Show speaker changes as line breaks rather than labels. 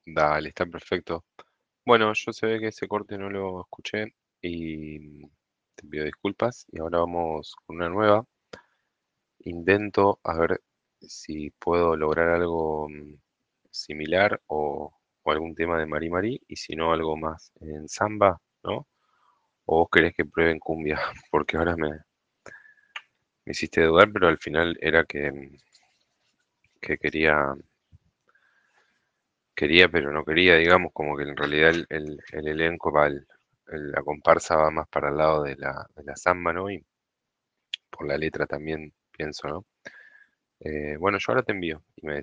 Dale, está perfecto. Bueno, yo se ve que ese corte no lo escuché y te pido disculpas. Y ahora vamos con una nueva. Intento a ver si puedo lograr algo similar o algún tema de Mari Mari y si no algo más en samba, ¿no? ¿O vos querés que prueben cumbia? Porque ahora me hiciste dudar, pero al final era que quería, pero no quería, digamos, como que en realidad el elenco va, la comparsa va más para el lado de la samba, ¿no? Y por la letra también pienso, ¿no? Bueno, yo ahora te envío y me